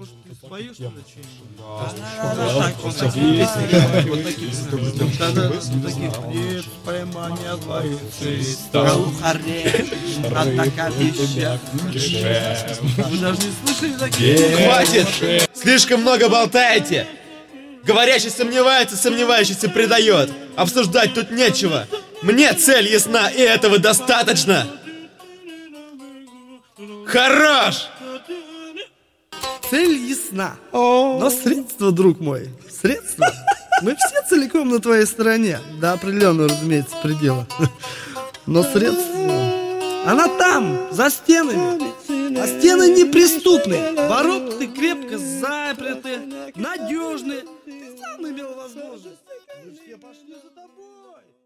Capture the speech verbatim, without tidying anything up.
Может, ты споешь что-то что-нибудь? Нет, понимания твоих Вы даже не слышали такие? Хватит! Слишком много болтаете! Говорящий сомневается, сомневающийся предает. Обсуждать тут нечего. Мне цель ясна, и этого достаточно. Хорош! Цель ясна, но средства, друг мой, средства. Мы все целиком на твоей стороне, до определенного, разумеется, предела. Но средства... Она там, за стенами. А стены неприступны. Ворота крепко заперты, надежны. Ты сам имел возможность. Мы все пошли за тобой.